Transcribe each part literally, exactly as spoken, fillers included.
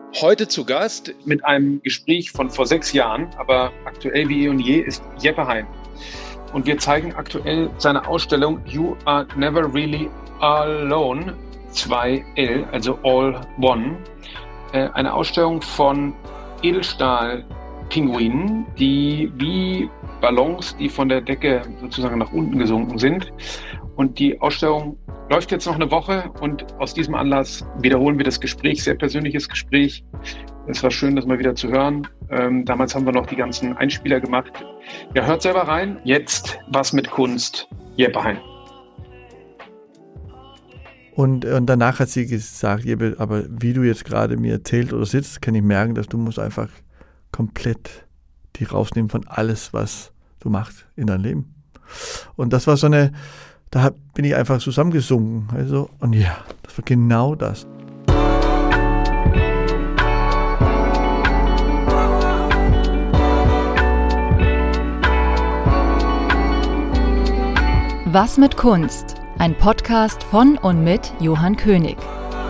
Heute zu Gast mit einem Gespräch von vor sechs Jahren, aber aktuell wie eh und je, ist Jeppe Hein. Und wir zeigen aktuell seine Ausstellung You Are Never Really Alone, zwei L, also All One. Äh, eine Ausstellung von Edelstahl-Pinguinen, die wie Ballons, die von der Decke sozusagen nach unten gesunken sind. Und die Ausstellung läuft jetzt noch eine Woche und aus diesem Anlass wiederholen wir das Gespräch, sehr persönliches Gespräch. Es war schön, das mal wieder zu hören. Ähm, damals haben wir noch die ganzen Einspieler gemacht. Ja, hört selber rein. Jetzt was mit Kunst, Jeppe Hein. Und, und danach hat sie gesagt, Jeppe, aber wie du jetzt gerade mir erzählt oder sitzt, kann ich merken, dass du musst einfach komplett die rausnehmen von alles, was du machst in deinem Leben. Und das war so eine, da bin ich einfach zusammengesunken. Also, und ja, das war genau das. Was mit Kunst? Ein Podcast von und mit Johann König.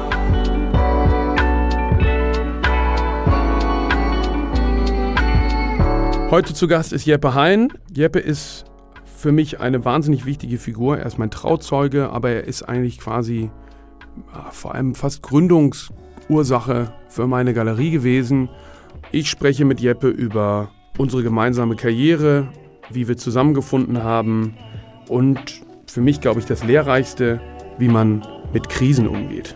Heute zu Gast ist Jeppe Hein. Jeppe ist für mich eine wahnsinnig wichtige Figur. Er ist mein Trauzeuge, aber er ist eigentlich quasi ja, vor allem fast Gründungsursache für meine Galerie gewesen. Ich spreche mit Jeppe über unsere gemeinsame Karriere, wie wir zusammengefunden haben und für mich, glaube ich, das Lehrreichste, wie man mit Krisen umgeht.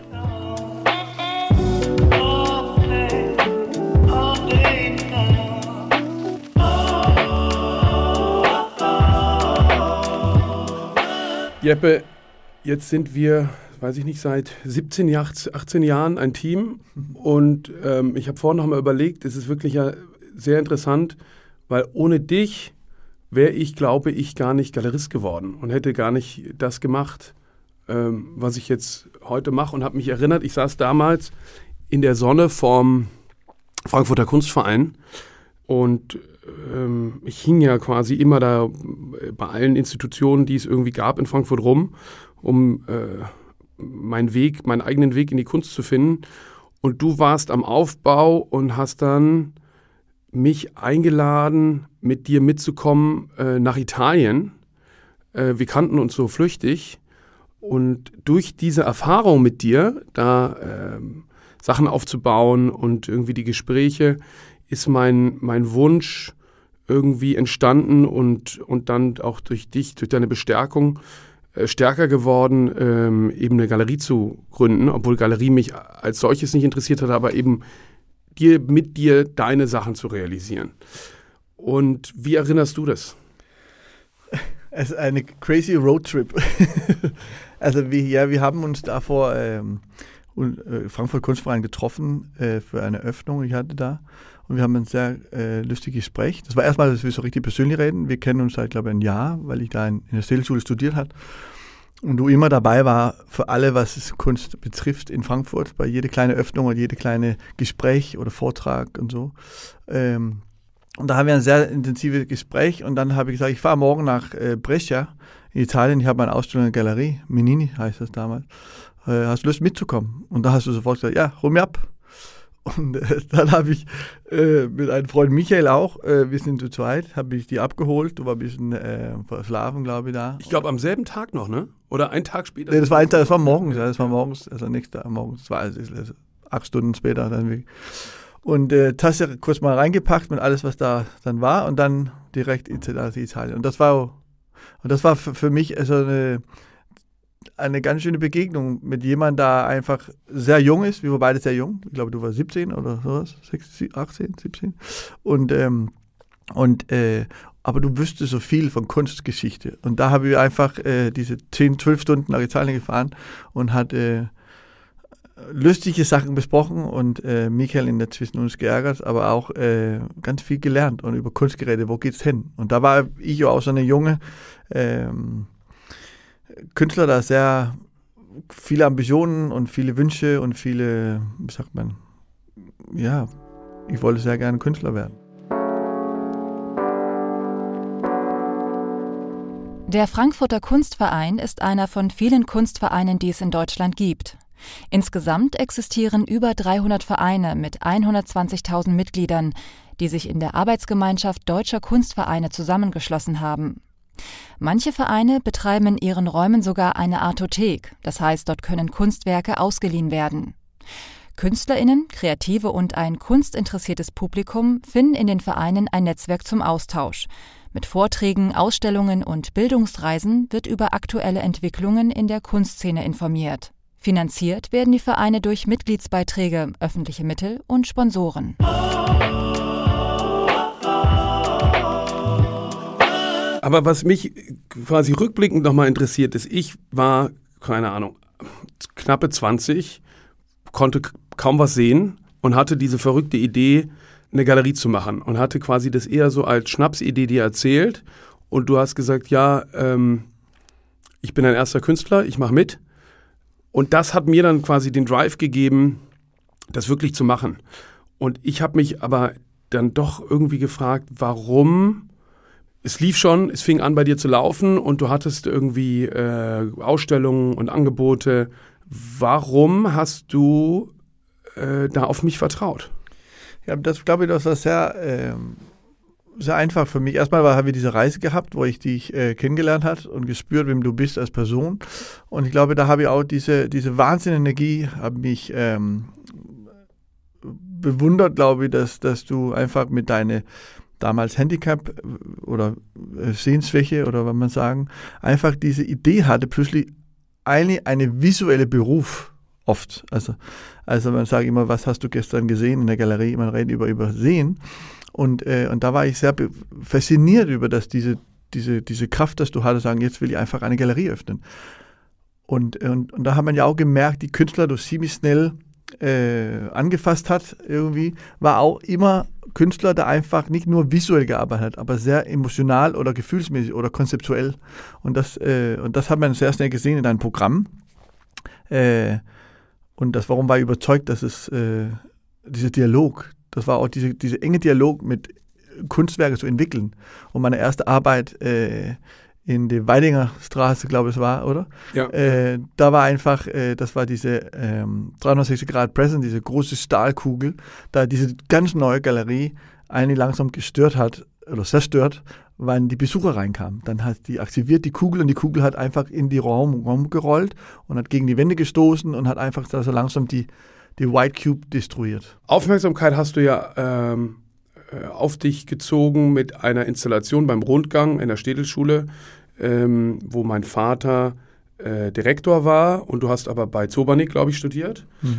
Jeppe, jetzt sind wir, weiß ich nicht, seit siebzehn, achtzehn Jahren ein Team und ähm, ich habe vorhin noch mal überlegt, es ist wirklich ja sehr interessant, weil ohne dich wäre ich, glaube ich, gar nicht Galerist geworden und hätte gar nicht das gemacht, ähm, was ich jetzt heute mache und habe mich erinnert, ich saß damals in der Sonne vorm Frankfurter Kunstverein und ähm, ich hing ja quasi immer da bei allen Institutionen, die es irgendwie gab in Frankfurt rum, um äh, meinen Weg, meinen eigenen Weg in die Kunst zu finden. Und du warst am Aufbau und hast dann mich eingeladen, mit dir mitzukommen äh, nach Italien. Äh, wir kannten uns so flüchtig. Und durch diese Erfahrung mit dir, da äh, Sachen aufzubauen und irgendwie die Gespräche, ist mein, mein Wunsch irgendwie entstanden und, und dann auch durch dich, durch deine Bestärkung äh, stärker geworden, ähm, eben eine Galerie zu gründen, obwohl Galerie mich als solches nicht interessiert hat, aber eben dir, mit dir deine Sachen zu realisieren. Und wie erinnerst du das? Es ist eine crazy Roadtrip. Also wir, ja, wir haben uns da vor ähm, Frankfurt Kunstverein getroffen äh, für eine Öffnung, ich hatte da. Und wir haben ein sehr äh, lustiges Gespräch. Das war erstmal, dass wir so richtig persönlich reden. Wir kennen uns seit, glaube ich, ein Jahr, weil ich da in, in der Seelschule studiert habe. Und du immer dabei war für alle, was Kunst betrifft in Frankfurt, bei jeder kleine Öffnung und jede kleine Gespräch oder Vortrag und so. Ähm, und da haben wir ein sehr intensives Gespräch. Und dann habe ich gesagt, ich fahre morgen nach äh, Brescia in Italien. Ich habe eine Ausstellung in der Galerie, Menini heißt das damals. Äh, hast du Lust mitzukommen? Und da hast du sofort gesagt, ja, hol mir ab. Und äh, dann habe ich äh, mit einem Freund Michael auch, äh, wir sind zu zweit, habe ich die abgeholt. Du war ein bisschen äh, verschlafen, glaube ich, da. Ich glaube, am selben Tag noch, ne? Oder einen Tag später? Nee, das war, ein Tag, das war morgens, ja, das war morgens, also nächster Tag morgens, das war also, also acht Stunden später dann weg. Und äh, Tasse kurz mal reingepackt mit alles, was da dann war und dann direkt in Italien. Und das war, und das war für, für mich also eine, eine ganz schöne Begegnung mit jemandem, der einfach sehr jung ist. Wir waren beide sehr jung. Ich glaube, du warst siebzehn oder sowas, achtzehn, siebzehn. Und, ähm, und äh, aber du wüsstest so viel von Kunstgeschichte. Und da haben wir einfach äh, diese zehn, zwölf Stunden nach Italien gefahren und hat äh, lustige Sachen besprochen und äh, Michael in der zwischen uns geärgert, aber auch äh, ganz viel gelernt und über Kunst geredet. Wo geht's hin? Und da war ich ja auch so eine junge ähm, Künstler, der sehr viele Ambitionen und viele Wünsche und viele, wie sagt man, ja, ich wollte sehr gerne Künstler werden. Der Frankfurter Kunstverein ist einer von vielen Kunstvereinen, die es in Deutschland gibt. Insgesamt existieren über dreihundert Vereine mit hundertzwanzigtausend Mitgliedern, die sich in der Arbeitsgemeinschaft Deutscher Kunstvereine zusammengeschlossen haben. Manche Vereine betreiben in ihren Räumen sogar eine Artothek, das heißt, dort können Kunstwerke ausgeliehen werden. KünstlerInnen, Kreative und ein kunstinteressiertes Publikum finden in den Vereinen ein Netzwerk zum Austausch. Mit Vorträgen, Ausstellungen und Bildungsreisen wird über aktuelle Entwicklungen in der Kunstszene informiert. Finanziert werden die Vereine durch Mitgliedsbeiträge, öffentliche Mittel und Sponsoren. Aber was mich quasi rückblickend nochmal interessiert ist, ich war, keine Ahnung, knappe zwanzig, konnte kaum was sehen und hatte diese verrückte Idee, eine Galerie zu machen und hatte quasi das eher so als Schnapsidee dir erzählt und du hast gesagt, ja, ähm, ich bin ein erster Künstler, ich mache mit. Und das hat mir dann quasi den Drive gegeben, das wirklich zu machen. Und ich habe mich aber dann doch irgendwie gefragt, warum, es lief schon, es fing an bei dir zu laufen und du hattest irgendwie äh, Ausstellungen und Angebote. Warum hast du äh, da auf mich vertraut? Ja, das glaube ich, das war sehr, ähm, sehr einfach für mich. Erstmal haben wir diese Reise gehabt, wo ich dich äh, kennengelernt habe und gespürt, wem du bist als Person. Und ich glaube, da habe ich auch diese, diese Wahnsinnenergie, habe mich ähm, bewundert, glaube ich, dass, dass du einfach mit deiner damals Handicap oder äh, Sehensschwäche oder was man sagen, einfach diese Idee hatte, plötzlich eine, eine visuelle Beruf oft. Also, also man sagt immer, was hast du gestern gesehen in der Galerie? Man redet über, über Sehen. Und, äh, und da war ich sehr fasziniert über das, diese, diese, diese Kraft, dass du hattest, sagen, jetzt will ich einfach eine Galerie öffnen. Und, und, und da hat man ja auch gemerkt, die Künstler, die ziemlich schnell äh, angefasst hat, irgendwie, war auch immer Künstler, der einfach nicht nur visuell gearbeitet hat, aber sehr emotional oder gefühlsmäßig oder konzeptuell. Und das, äh, und das hat man sehr schnell gesehen in deinem Programm. Äh, und das, warum war ich überzeugt, dass es äh, dieser Dialog, das war auch diese, diese enge Dialog mit Kunstwerken zu entwickeln. Und meine erste Arbeit äh, in der Weidinger Straße, glaube ich, es war, oder? Ja. Äh, da war einfach, äh, das war diese ähm, dreihundertsechzig Grad Present, diese große Stahlkugel, da diese ganz neue Galerie eigentlich langsam gestört hat, oder zerstört, wann die Besucher reinkamen. Dann hat die aktiviert die Kugel und die Kugel hat einfach in die Raum, Raum gerollt und hat gegen die Wände gestoßen und hat einfach also langsam die, die White Cube destruiert. Aufmerksamkeit hast du ja ähm, auf dich gezogen mit einer Installation beim Rundgang in der Städelschule, ähm, wo mein Vater äh, Direktor war und du hast aber bei Zobernik, glaube ich, studiert. Mhm.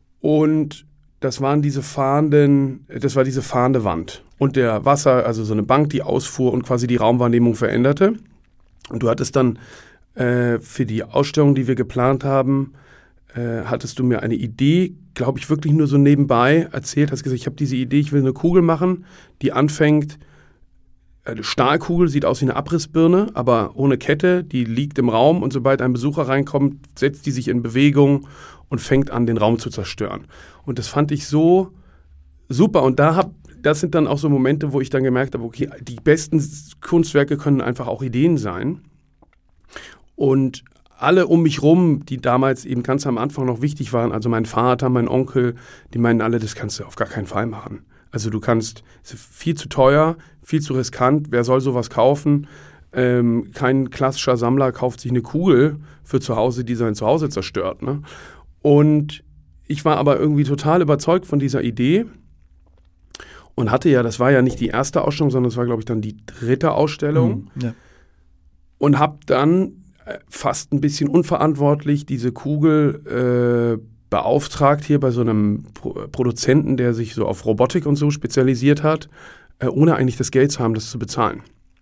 Und das waren diese fahrenden, das war diese fahrende Wand und der Wasser, also so eine Bank, die ausfuhr und quasi die Raumwahrnehmung veränderte. Und du hattest dann äh, für die Ausstellung, die wir geplant haben, äh, hattest du mir eine Idee, glaube ich, wirklich nur so nebenbei erzählt, hast gesagt, ich habe diese Idee, ich will eine Kugel machen, die anfängt, eine Stahlkugel, sieht aus wie eine Abrissbirne, aber ohne Kette, die liegt im Raum und sobald ein Besucher reinkommt, setzt die sich in Bewegung und fängt an, den Raum zu zerstören. Und das fand ich so super und da hab, das sind dann auch so Momente, wo ich dann gemerkt habe, okay, die besten Kunstwerke können einfach auch Ideen sein. Und alle um mich rum, die damals eben ganz am Anfang noch wichtig waren, also mein Vater, mein Onkel, die meinen alle, das kannst du auf gar keinen Fall machen. Also du kannst, es ist viel zu teuer, viel zu riskant, wer soll sowas kaufen? Ähm, kein klassischer Sammler kauft sich eine Kugel für zu Hause, die sein Zuhause zerstört. Ne? Und ich war aber irgendwie total überzeugt von dieser Idee und hatte ja, das war ja nicht die erste Ausstellung, sondern es war, glaube ich, dann die dritte Ausstellung. Mhm, ja. Und habe dann fast ein bisschen unverantwortlich diese Kugel äh, beauftragt hier bei so einem Pro- Produzenten, der sich so auf Robotik und so spezialisiert hat, äh, ohne eigentlich das Geld zu haben, das zu bezahlen.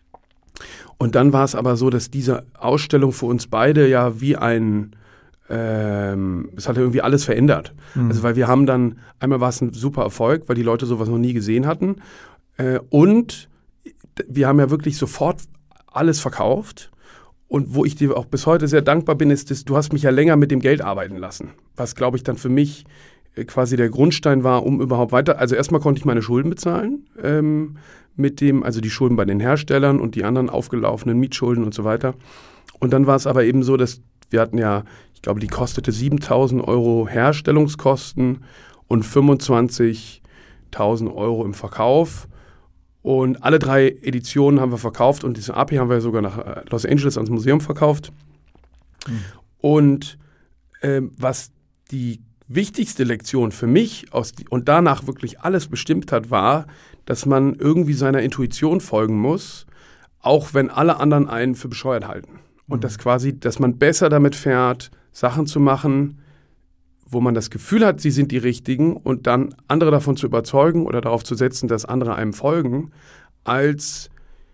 Und dann war es aber so, dass diese Ausstellung für uns beide ja wie ein, ähm, es hat irgendwie alles verändert. Mhm. Also weil wir haben dann, einmal war es ein super Erfolg, weil die Leute sowas noch nie gesehen hatten äh, und wir haben ja wirklich sofort alles verkauft. Und wo ich dir auch bis heute sehr dankbar bin, ist, dass du hast mich ja länger mit dem Geld arbeiten lassen. Was, glaube ich, dann für mich äh, quasi der Grundstein war, um überhaupt weiter... Also erstmal konnte ich meine Schulden bezahlen, ähm, mit dem, also die Schulden bei den Herstellern und die anderen aufgelaufenen Mietschulden und so weiter. Und dann war es aber eben so, dass wir hatten ja, ich glaube, die kostete siebentausend Euro Herstellungskosten und fünfundzwanzigtausend Euro im Verkauf. Und alle drei Editionen haben wir verkauft und diese A P haben wir sogar nach Los Angeles ans Museum verkauft. Mhm. Und ähm, was die wichtigste Lektion für mich aus die, und danach wirklich alles bestimmt hat, war, dass man irgendwie seiner Intuition folgen muss, auch wenn alle anderen einen für bescheuert halten. Und mhm. dass quasi, dass man besser damit fährt, Sachen zu machen, wo man das Gefühl hat, sie sind die Richtigen und dann andere davon zu überzeugen oder darauf zu setzen, dass andere einem folgen, als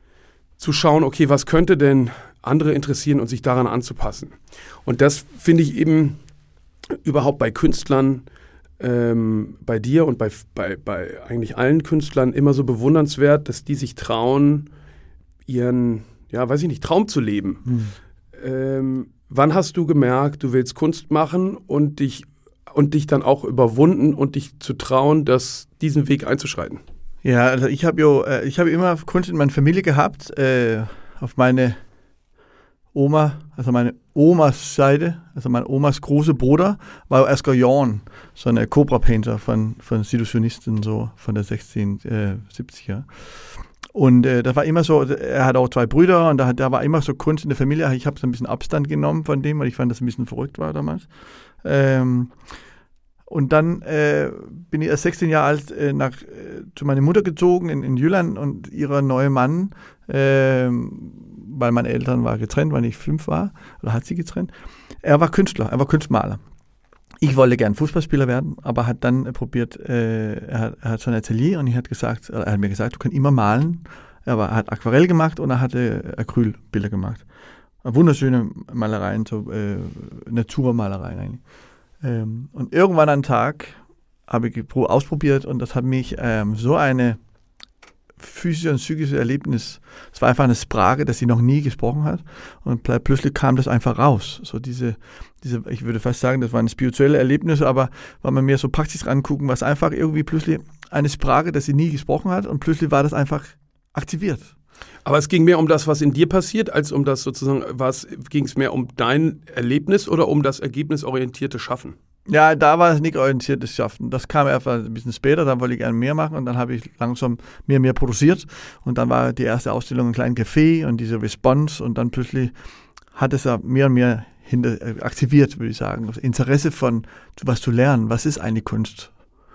zu schauen, okay, was könnte denn andere interessieren und sich daran anzupassen. Und das finde ich eben überhaupt bei Künstlern, ähm, bei dir und bei, bei, bei eigentlich allen Künstlern immer so bewundernswert, dass die sich trauen, ihren, ja, weiß ich nicht, Traum zu leben. Hm. Ähm, wann hast du gemerkt, du willst Kunst machen und dich, und dich dann auch überwunden und dich zu trauen, das, diesen Weg einzuschreiten? Ja, also ich habe ja, ich habe immer Kunst in meiner Familie gehabt, äh, auf meine Oma, also meine Omas Seite, also mein Omas großer Bruder war Oscar Jorn, so ein Cobra-Painter von, von Situationisten, so von der sechzehnhundertsiebziger. Und äh, das war immer so, er hat auch zwei Brüder und da, da war immer so Kunst in der Familie. Ich habe so ein bisschen Abstand genommen von dem, weil ich fand, dass es ein bisschen verrückt war damals. Ähm, und dann äh, bin ich erst sechzehn Jahre alt äh, nach, äh, zu meiner Mutter gezogen in, in Jylland und ihrer neue Mann, äh, weil meine Eltern waren getrennt, weil ich fünf war, oder hat sie getrennt. Er war Künstler, er war Kunstmaler. Ich wollte gern Fußballspieler werden, aber hat dann äh, probiert, äh, er, hat, er hat so ein Atelier und ich hat gesagt, er hat mir gesagt, du kannst immer malen. Er war, hat Aquarell gemacht und er hatte Acrylbilder gemacht. Wunderschöne Malereien, so äh, Naturmalereien eigentlich. Ähm, und irgendwann einen Tag habe ich ausprobiert und das hat mich ähm, so eine physische und psychische Erlebnis, es war einfach eine Sprache, das sie noch nie gesprochen hat und plötzlich kam das einfach raus. So diese, diese, ich würde fast sagen, das war ein spirituelles Erlebnis, aber wenn man mir so praktisch angucken, war es einfach irgendwie plötzlich eine Sprache, das sie nie gesprochen hat und plötzlich war das einfach aktiviert. Aber es ging mehr um das, was in dir passiert, als um das sozusagen, ging es mehr um dein Erlebnis oder um das ergebnisorientierte Schaffen? Ja, da war es nicht orientiertes Schaffen. Das kam einfach ein bisschen später, dann wollte ich gerne mehr machen und dann habe ich langsam mehr mehr produziert und dann war die erste Ausstellung ein kleines Café und diese Response und dann plötzlich hat es ja mehr und mehr hinter, aktiviert, würde ich sagen. Das Interesse von was zu lernen, was ist eigentlich Kunst?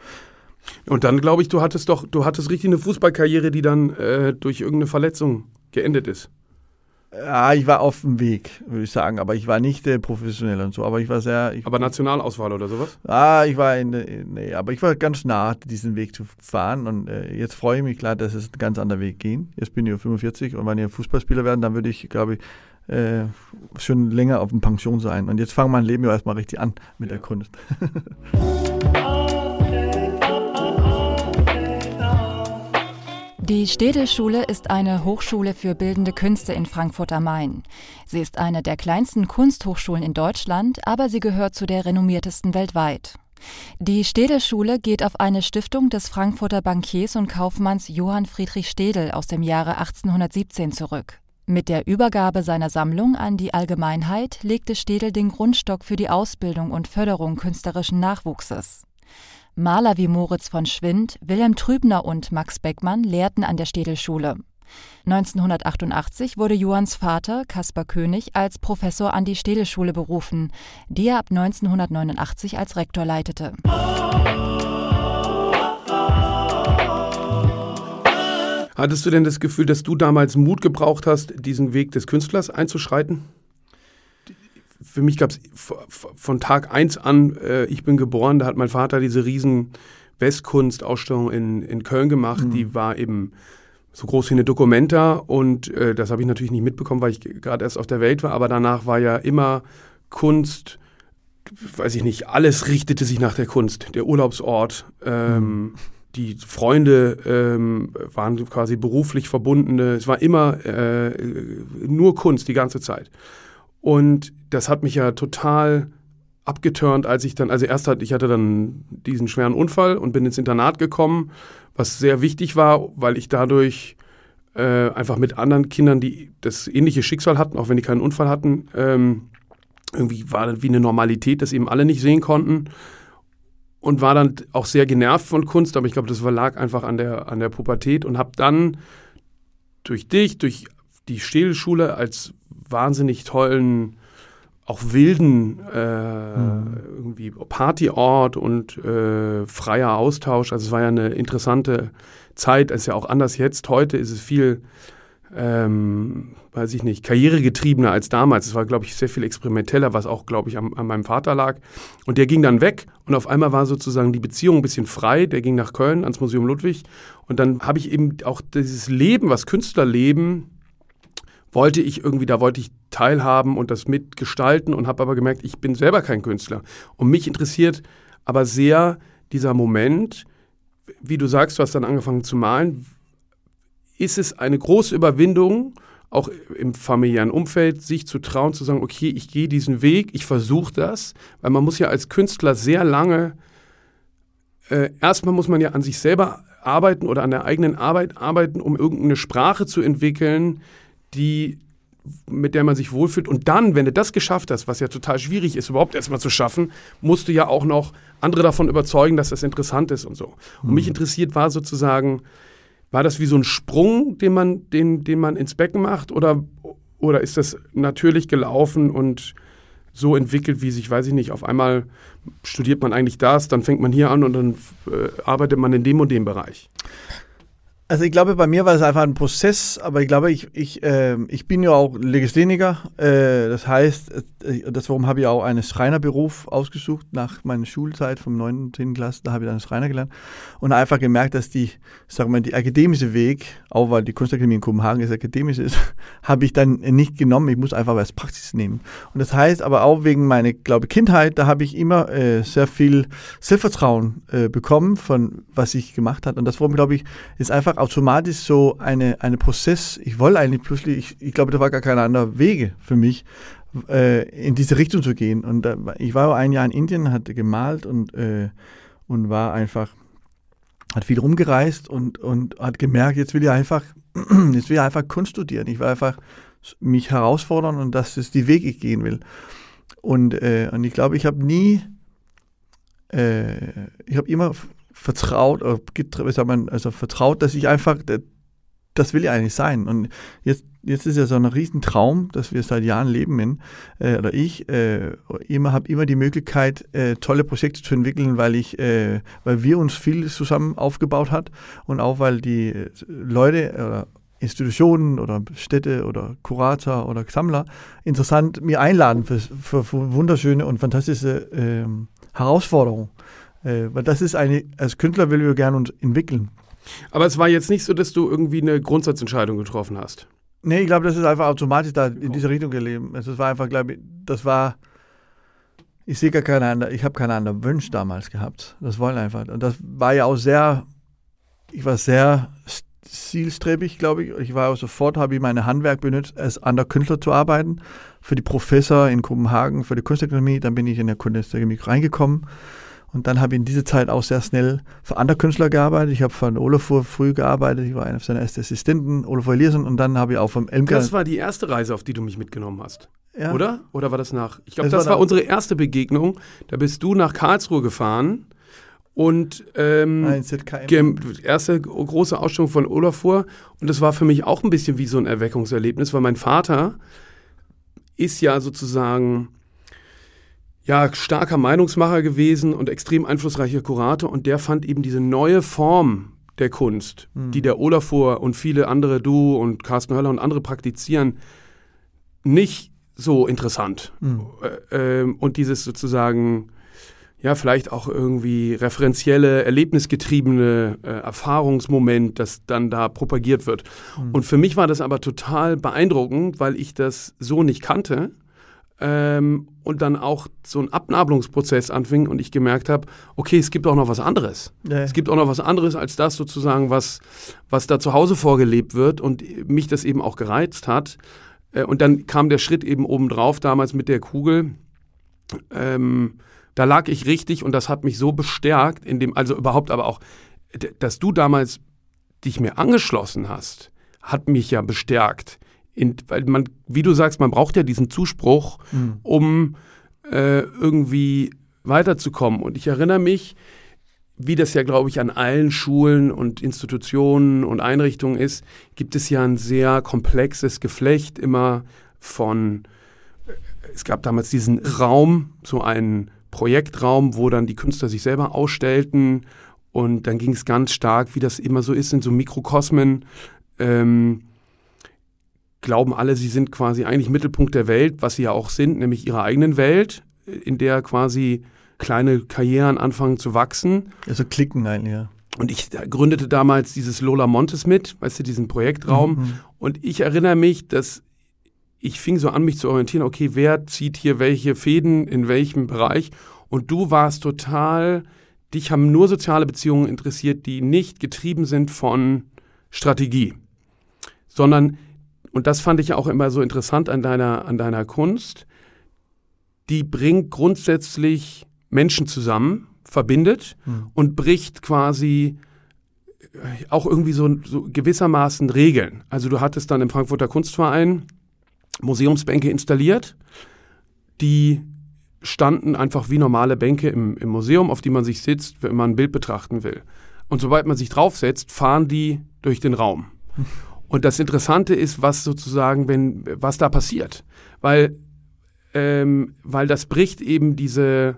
Und dann glaube ich, du hattest doch, du hattest richtig eine Fußballkarriere, die dann äh, durch irgendeine Verletzung geendet ist. Ja, ich war auf dem Weg, würde ich sagen, aber ich war nicht äh, professionell und so, aber ich war sehr... Ich, aber Nationalauswahl oder sowas? Ah, ich war in, in nee, aber ich war ganz nah, diesen Weg zu fahren und äh, jetzt freue ich mich klar, dass es einen ganz anderen Weg geht. Jetzt bin ich fünfundvierzig und wenn ich Fußballspieler werden, dann würde ich, glaube ich, äh, schon länger auf der Pension sein und jetzt fange mein Leben ja erstmal richtig an mit ja. der Kunst. Die Städelschule ist eine Hochschule für bildende Künste in Frankfurt am Main. Sie ist eine der kleinsten Kunsthochschulen in Deutschland, aber sie gehört zu der renommiertesten weltweit. Die Städelschule geht auf eine Stiftung des Frankfurter Bankiers und Kaufmanns Johann Friedrich Städel aus dem Jahre achtzehnhundertsiebzehn zurück. Mit der Übergabe seiner Sammlung an die Allgemeinheit legte Städel den Grundstock für die Ausbildung und Förderung künstlerischen Nachwuchses. Maler wie Moritz von Schwind, Wilhelm Trübner und Max Beckmann lehrten an der Städelschule. neunzehnhundertachtundachtzig wurde Johanns Vater, Caspar König, als Professor an die Städelschule berufen, die er ab neunzehnhundertneunundachtzig als Rektor leitete. Hattest du denn das Gefühl, dass du damals Mut gebraucht hast, diesen Weg des Künstlers einzuschreiten? Für mich gab es von Tag eins an, äh, ich bin geboren, da hat mein Vater diese riesen Westkunstausstellung in, in Köln gemacht. Mhm. Die war eben so groß wie eine Documenta und äh, das habe ich natürlich nicht mitbekommen, weil ich gerade erst auf der Welt war. Aber danach war ja immer Kunst, weiß ich nicht, alles richtete sich nach der Kunst. Der Urlaubsort, ähm, mhm. die Freunde ähm, waren quasi beruflich verbundene. Es war immer äh, nur Kunst die ganze Zeit. Und das hat mich ja total abgeturnt, als ich dann, also erst hatte ich hatte dann diesen schweren Unfall und bin ins Internat gekommen, was sehr wichtig war, weil ich dadurch äh, einfach mit anderen Kindern, die das ähnliche Schicksal hatten, auch wenn die keinen Unfall hatten, ähm, irgendwie war das wie eine Normalität, dass eben alle nicht sehen konnten. Und war dann auch sehr genervt von Kunst, aber ich glaube, das lag einfach an der, an der Pubertät und habe dann durch dich, durch die Städelschule als wahnsinnig tollen, auch wilden äh, mhm. irgendwie Partyort und äh, freier Austausch. Also es war ja eine interessante Zeit, es ist ja auch anders jetzt. Heute ist es viel, ähm, weiß ich nicht, karrieregetriebener als damals. Es war, glaube ich, sehr viel experimenteller, was auch, glaube ich, an, an meinem Vater lag. Und der ging dann weg und auf einmal war sozusagen die Beziehung ein bisschen frei. Der ging nach Köln ans Museum Ludwig und dann habe ich eben auch dieses Leben, was Künstlerleben, wollte ich irgendwie, da wollte ich teilhaben und das mitgestalten und habe aber gemerkt, ich bin selber kein Künstler. Und mich interessiert aber sehr dieser Moment, wie du sagst, du hast dann angefangen zu malen. Ist es eine große Überwindung, auch im familiären Umfeld, sich zu trauen, zu sagen, okay, ich gehe diesen Weg, ich versuche das, weil man muss ja als Künstler sehr lange, äh, erstmal muss man ja an sich selber arbeiten oder an der eigenen Arbeit arbeiten, um irgendeine Sprache zu entwickeln, die, mit der man sich wohlfühlt. Und dann, wenn du das geschafft hast, was ja total schwierig ist, überhaupt erstmal zu schaffen, musst du ja auch noch andere davon überzeugen, dass das interessant ist und so. Und mhm. mich interessiert war sozusagen, war das wie so ein Sprung, den man, den, den man ins Becken macht oder, oder ist das natürlich gelaufen und so entwickelt, wie sich, weiß ich nicht, auf einmal studiert man eigentlich das, dann fängt man hier an und dann äh, arbeitet man in dem und dem Bereich? Also ich glaube, bei mir war es einfach ein Prozess, aber ich glaube, ich, ich, äh, ich bin ja auch Legastheniker. Äh, das heißt, äh, deswegen habe ich auch einen Schreinerberuf ausgesucht nach meiner Schulzeit vom neunten, zehnten Klasse. Da habe ich dann Schreiner gelernt und einfach gemerkt, dass die, sagen wir mal, die akademische Weg, auch weil die Kunstakademie in Kopenhagen ist akademisch ist, habe ich dann nicht genommen. Ich muss einfach was Praxis nehmen. Und das heißt aber auch wegen meiner, glaube ich, Kindheit, da habe ich immer äh, sehr viel Selbstvertrauen äh, bekommen von was ich gemacht habe. Und das, glaube ich, ist einfach automatisch so eine, eine Prozess. Ich wollte eigentlich plötzlich, ich, ich glaube, da war gar keine andere Wege für mich, äh, in diese Richtung zu gehen. Und äh, ich war ein Jahr in Indien, hatte gemalt und, äh, und war einfach, hat viel rumgereist und, und hat gemerkt, jetzt will ich einfach, jetzt will ich einfach Kunst studieren. Ich will einfach mich herausfordern und das ist die Weg, ich gehen will. Und, äh, und ich glaube, ich habe nie, äh, ich habe immer vertraut, oder, wie sagt man, also vertraut, dass ich einfach, das will ich eigentlich sein. Und jetzt, jetzt ist ja so ein Riesentraum, dass wir seit Jahren leben in, äh, oder ich, äh, immer habe immer die Möglichkeit, äh, tolle Projekte zu entwickeln, weil ich, äh, weil wir uns viel zusammen aufgebaut hat und auch weil die Leute oder Institutionen oder Städte oder Kurator oder Sammler interessant mir einladen für, für, für wunderschöne und fantastische äh, Herausforderungen. Äh, weil das ist eine, als Künstler will wir gerne uns entwickeln. Aber es war jetzt nicht so, dass du irgendwie eine Grundsatzentscheidung getroffen hast? Nee, ich glaube, das ist einfach automatisch da in diese Richtung gelebt. Also es war einfach, glaube ich, das war, ich sehe gar keine andere, ich habe keine anderen Wünsche damals gehabt. Das wollen einfach. Und das war ja auch sehr, ich war sehr zielstrebig, glaube ich. Ich war auch sofort, habe ich meine Handwerk benutzt, als an der Künstler zu arbeiten. Für die Professor in Kopenhagen, für die Kunstakademie. Dann bin ich in der Kunstakademie reingekommen. Und dann habe ich in dieser Zeit auch sehr schnell für andere Künstler gearbeitet. Ich habe von Olafur früh gearbeitet. Ich war einer seiner ersten Assistenten, Olafur Eliasson. Und dann habe ich auch vom Elmker... Das war die erste Reise, auf die du mich mitgenommen hast, ja. Oder? Oder war das nach... Ich glaube, das, das war, war unsere erste Begegnung. Da bist du nach Karlsruhe gefahren und ähm, Nein, Z K M. erste große Ausstellung von Olafur. Und das war für mich auch ein bisschen wie so ein Erweckungserlebnis, weil mein Vater ist ja sozusagen... ja, starker Meinungsmacher gewesen und extrem einflussreicher Kurator und der fand eben diese neue Form der Kunst, mhm. die der Olafur und viele andere, du und Carsten Höller und andere praktizieren, nicht so interessant. Mhm. Äh, äh, und dieses sozusagen, ja, vielleicht auch irgendwie referenzielle, erlebnisgetriebene äh, Erfahrungsmoment, das dann da propagiert wird. Mhm. Und für mich war das aber total beeindruckend, weil ich das so nicht kannte. Ähm, und dann auch so ein Abnabelungsprozess anfing und ich gemerkt habe, okay, es gibt auch noch was anderes. Ja. Es gibt auch noch was anderes als das sozusagen, was, was da zu Hause vorgelebt wird und mich das eben auch gereizt hat. Äh, und dann kam der Schritt eben obendrauf, damals mit der Kugel. Ähm, da lag ich richtig und das hat mich so bestärkt, in dem, also überhaupt aber auch, dass du damals dich mir angeschlossen hast, hat mich ja bestärkt. In, weil man, wie du sagst, man braucht ja diesen Zuspruch, mhm. um äh, irgendwie weiterzukommen. Und ich erinnere mich, wie das ja, glaube ich, an allen Schulen und Institutionen und Einrichtungen ist, gibt es ja ein sehr komplexes Geflecht immer von, es gab damals diesen Raum, so einen Projektraum, wo dann die Künstler sich selber ausstellten und dann ging es ganz stark, wie das immer so ist, in so Mikrokosmen, ähm, glauben alle, sie sind quasi eigentlich Mittelpunkt der Welt, was sie ja auch sind, nämlich ihrer eigenen Welt, in der quasi kleine Karrieren anfangen zu wachsen. Also klicken eigentlich, ja. Und ich gründete damals dieses Lola Montes mit, weißt du, diesen Projektraum. Mhm. Und ich erinnere mich, dass ich fing so an, mich zu orientieren, okay, wer zieht hier welche Fäden in welchem Bereich? Und du warst total, dich haben nur soziale Beziehungen interessiert, die nicht getrieben sind von Strategie, sondern, und das fand ich auch immer so interessant an deiner, an deiner Kunst, die bringt grundsätzlich Menschen zusammen, verbindet mhm. und bricht quasi auch irgendwie so, so gewissermaßen Regeln. Also du hattest dann im Frankfurter Kunstverein Museumsbänke installiert, die standen einfach wie normale Bänke im, im Museum, auf die man sich sitzt, wenn man ein Bild betrachten will. Und sobald man sich draufsetzt, fahren die durch den Raum. Mhm. Und das Interessante ist, was sozusagen, wenn, was da passiert. Weil, ähm, weil das bricht eben diese,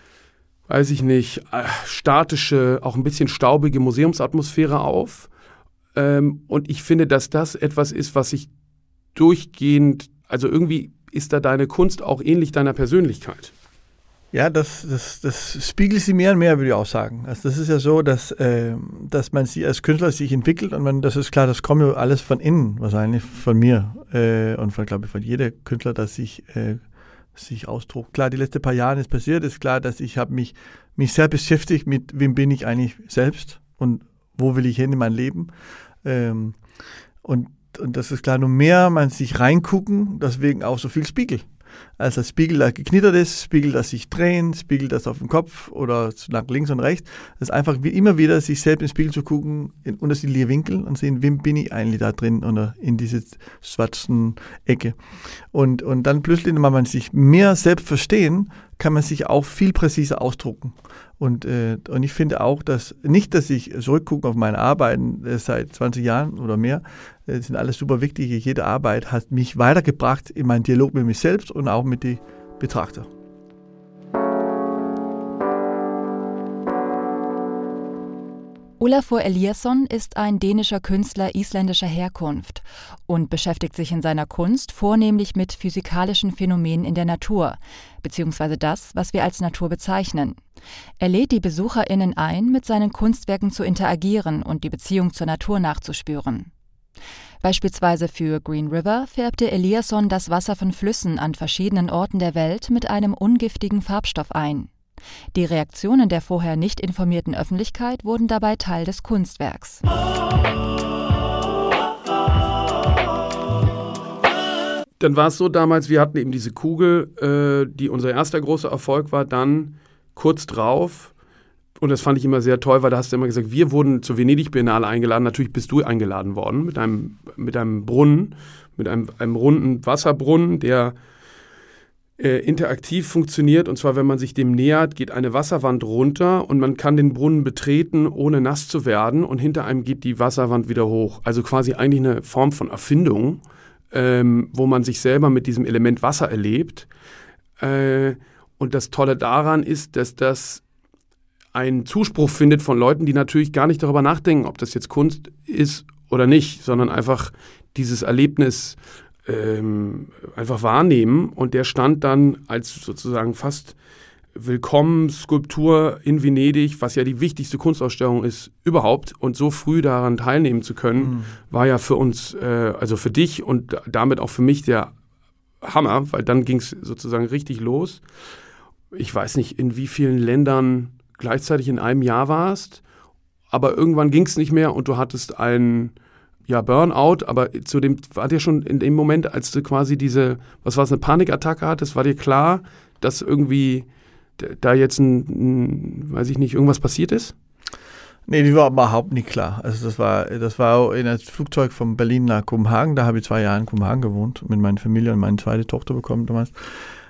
weiß ich nicht, statische, auch ein bisschen staubige Museumsatmosphäre auf. Ähm, und ich finde, dass das etwas ist, was sich durchgehend, also irgendwie ist da deine Kunst auch ähnlich deiner Persönlichkeit. Ja, das, das, das spiegelt sie mehr und mehr, würde ich auch sagen. Also das ist ja so, dass, äh, dass man sie als Künstler sich entwickelt und man, das ist klar, das kommt ja alles von innen, wahrscheinlich von mir äh, und von, glaube ich, von jedem Künstler, dass sich äh, sich ausdruckt. Klar, die letzten paar Jahre ist passiert, ist klar, dass ich habe mich, mich sehr beschäftigt mit, wem bin ich eigentlich selbst und wo will ich hin in mein Leben. Ähm, und, und das ist klar, nur mehr man sich reingucken, deswegen auch so viel Spiegel. Also Spiegel, das geknittert ist, Spiegel, das sich drehen, Spiegel, das auf dem Kopf oder nach links und rechts. Das ist einfach wie immer wieder, sich selbst ins Spiegel zu gucken, in unterschiedliche Winkel und sehen, wem bin ich eigentlich da drin oder in dieser schwarzen Ecke. Und, und dann plötzlich, wenn man sich mehr selbst verstehen, kann man sich auch viel präziser ausdrucken. Und, äh, und ich finde auch, dass nicht, dass ich zurückgucke auf meine Arbeiten äh, seit zwanzig Jahren oder mehr, äh, sind alles super wichtig. Jede Arbeit hat mich weitergebracht in meinen Dialog mit mir selbst und auch mit den Betrachtern. Olafur Eliasson ist ein dänischer Künstler isländischer Herkunft und beschäftigt sich in seiner Kunst vornehmlich mit physikalischen Phänomenen in der Natur, beziehungsweise das, was wir als Natur bezeichnen. Er lädt die BesucherInnen ein, mit seinen Kunstwerken zu interagieren und die Beziehung zur Natur nachzuspüren. Beispielsweise für Green River färbte Eliasson das Wasser von Flüssen an verschiedenen Orten der Welt mit einem ungiftigen Farbstoff ein. Die Reaktionen der vorher nicht informierten Öffentlichkeit wurden dabei Teil des Kunstwerks. Dann war es so damals, wir hatten eben diese Kugel, äh, die unser erster großer Erfolg war, dann kurz drauf, und das fand ich immer sehr toll, weil da hast du immer gesagt, wir wurden zur Venedig-Biennale eingeladen, natürlich bist du eingeladen worden, mit einem, mit einem Brunnen, mit einem, einem runden Wasserbrunnen, der Äh, interaktiv funktioniert, und zwar, wenn man sich dem nähert, geht eine Wasserwand runter und man kann den Brunnen betreten, ohne nass zu werden, und hinter einem geht die Wasserwand wieder hoch. Also quasi eigentlich eine Form von Erfindung, ähm, wo man sich selber mit diesem Element Wasser erlebt. Äh, und das Tolle daran ist, dass das einen Zuspruch findet von Leuten, die natürlich gar nicht darüber nachdenken, ob das jetzt Kunst ist oder nicht, sondern einfach dieses Erlebnis Ähm, einfach wahrnehmen, und der stand dann als sozusagen fast Willkommensskulptur in Venedig, was ja die wichtigste Kunstausstellung ist überhaupt, und so früh daran teilnehmen zu können, mhm. war ja für uns, äh, also für dich und damit auch für mich der Hammer, weil dann ging es sozusagen richtig los. Ich weiß nicht, in wie vielen Ländern gleichzeitig in einem Jahr warst, aber irgendwann ging es nicht mehr und du hattest einen Ja, Burnout, aber zu dem war dir schon in dem Moment, als du quasi diese, was war es, eine Panikattacke hattest, war dir klar, dass irgendwie da jetzt ein, ein, weiß ich nicht, irgendwas passiert ist? Nee, die war überhaupt nicht klar. Also das war, das war in einem Flugzeug von Berlin nach Kopenhagen, da habe ich zwei Jahre in Kopenhagen gewohnt, mit meiner Familie und meine zweite Tochter bekommen damals.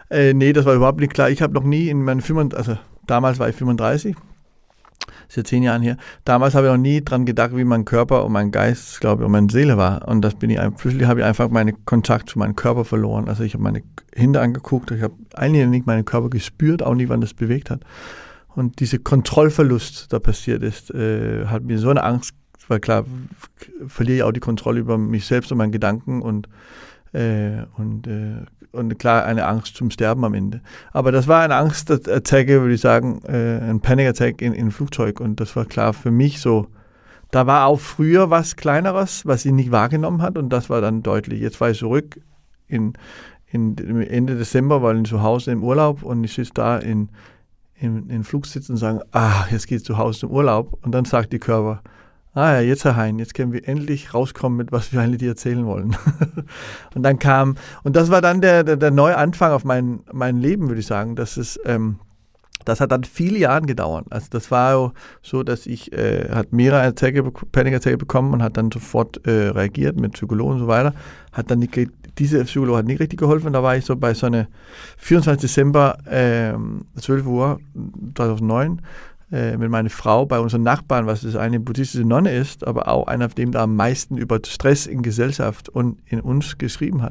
Äh, nee, das war überhaupt nicht klar. Ich habe noch nie in meinen fünfunddreißig, also damals war ich fünfunddreißig, das ist ja zehn Jahre her, damals habe ich noch nie dran gedacht, wie mein Körper und mein Geist, glaube ich, und meine Seele war. Und das bin ich, plötzlich habe ich einfach meinen Kontakt zu meinem Körper verloren. Also ich habe meine Hände angeguckt, ich habe eigentlich nicht meinen Körper gespürt, auch nicht, wann das bewegt hat. Und dieser Kontrollverlust, der passiert ist, äh, hat mir so eine Angst, weil klar, verliere ich auch die Kontrolle über mich selbst und meinen Gedanken und Äh, und, äh, und klar eine Angst zum Sterben am Ende. Aber das war eine Angstattacke, würde ich sagen, äh, ein Panic Attack in, in einem Flugzeug. Und das war klar für mich so. Da war auch früher was Kleineres, was sie nicht wahrgenommen hat, und das war dann deutlich. Jetzt war ich zurück in, in Ende Dezember, war ich zu Hause im Urlaub, und ich sitze da in, in, in Flugsitz und sage, ah, jetzt geht's zu Hause im Urlaub. Und dann sagt die Körper, ah ja, jetzt Herr Hein, jetzt können wir endlich rauskommen mit, was wir eigentlich dir erzählen wollen. Und dann kam, und das war dann der, der, der neue Anfang auf mein, mein Leben, würde ich sagen. Das ist, ähm, das hat dann viele Jahre gedauert. Also das war so, dass ich, äh, hat mehrere Attacke, Panikattacke bekommen und hat dann sofort äh, reagiert mit Psychologen und so weiter. Hat dann nicht, diese Psychologe hat nicht richtig geholfen. Und da war ich so bei so einer vierundzwanzigsten Dezember, äh, zwölf Uhr zweitausendneun, mit meiner Frau bei unseren Nachbarn, was das eine buddhistische Nonne ist, aber auch einer, dem da am meisten über Stress in Gesellschaft und in uns geschrieben hat.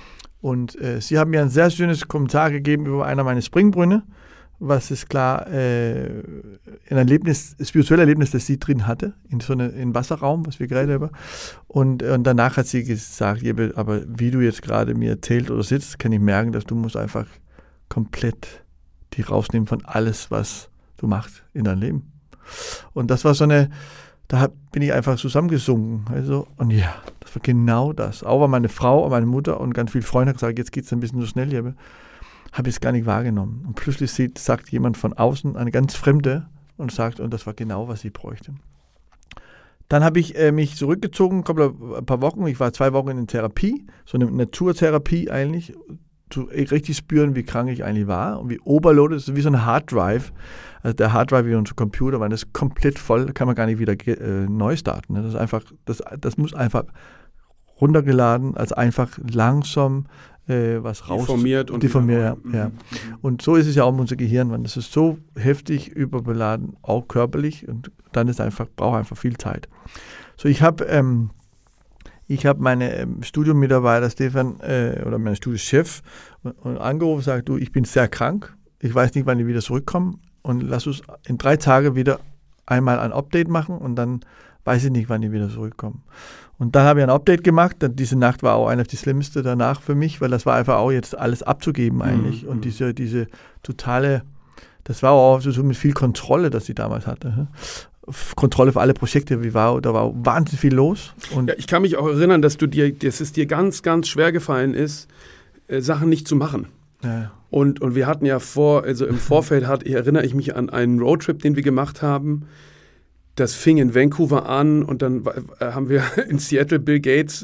Und äh, sie haben mir ein sehr schönes Kommentar gegeben über einer meiner Springbrünne, was ist klar äh, ein Erlebnis, ein spirituelles Erlebnis, das sie drin hatte, in so einem in Wasserraum, was wir gerade über. Und, und danach hat sie gesagt, aber wie du jetzt gerade mir erzählt oder sitzt, kann ich merken, dass du musst einfach komplett die rausnehmen von alles, was du machst in deinem Leben. Und das war so eine, da bin ich einfach zusammengesunken. Also, und ja, das war genau das. Auch weil meine Frau und meine Mutter und ganz viele Freunde haben gesagt, jetzt geht es ein bisschen so schnell hier, habe ich es gar nicht wahrgenommen. Und plötzlich sieht, sagt jemand von außen, eine ganz Fremde, und sagt, und das war genau, was ich bräuchte. Dann habe ich äh, mich zurückgezogen, ein paar Wochen, ich war zwei Wochen in Therapie, so eine Naturtherapie eigentlich, zu richtig spüren, wie krank ich eigentlich war und wie overloaded, das ist wie so ein Harddrive. Also der Harddrive wie unser Computer, weil das ist komplett voll, da kann man gar nicht wieder äh, neu starten. Ne? Das ist einfach, das, das muss einfach runtergeladen, als einfach langsam äh, was raus. Deformiert und deformiert, ja, ja. Und so ist es ja auch in unser Gehirn, weil das ist so heftig überbeladen, auch körperlich, und dann ist einfach, braucht einfach viel Zeit. So, ich habe ähm, Ich habe meine ähm, Studiummitarbeiter Stefan äh, oder meinen Studiochef und, und angerufen und gesagt, du, ich bin sehr krank, ich weiß nicht, wann ich wieder zurückkomme, und lass uns in drei Tagen wieder einmal ein Update machen, und dann weiß ich nicht, wann ich wieder zurückkomme. Und dann habe ich ein Update gemacht, dann diese Nacht war auch eine der schlimmsten danach für mich, weil das war einfach auch jetzt alles abzugeben eigentlich, mhm. und diese, diese totale, das war auch so mit viel Kontrolle, das ich damals hatte. Kontrolle für alle Projekte, wie war, da war wahnsinnig viel los. Und ja, ich kann mich auch erinnern, dass du dir, dass es dir ganz, ganz schwer gefallen ist, äh, Sachen nicht zu machen. Ja. Und, und wir hatten ja vor, also im Vorfeld hat, ich erinnere ich mich an einen Roadtrip, den wir gemacht haben. Das fing in Vancouver an, und dann äh, haben wir in Seattle Bill Gates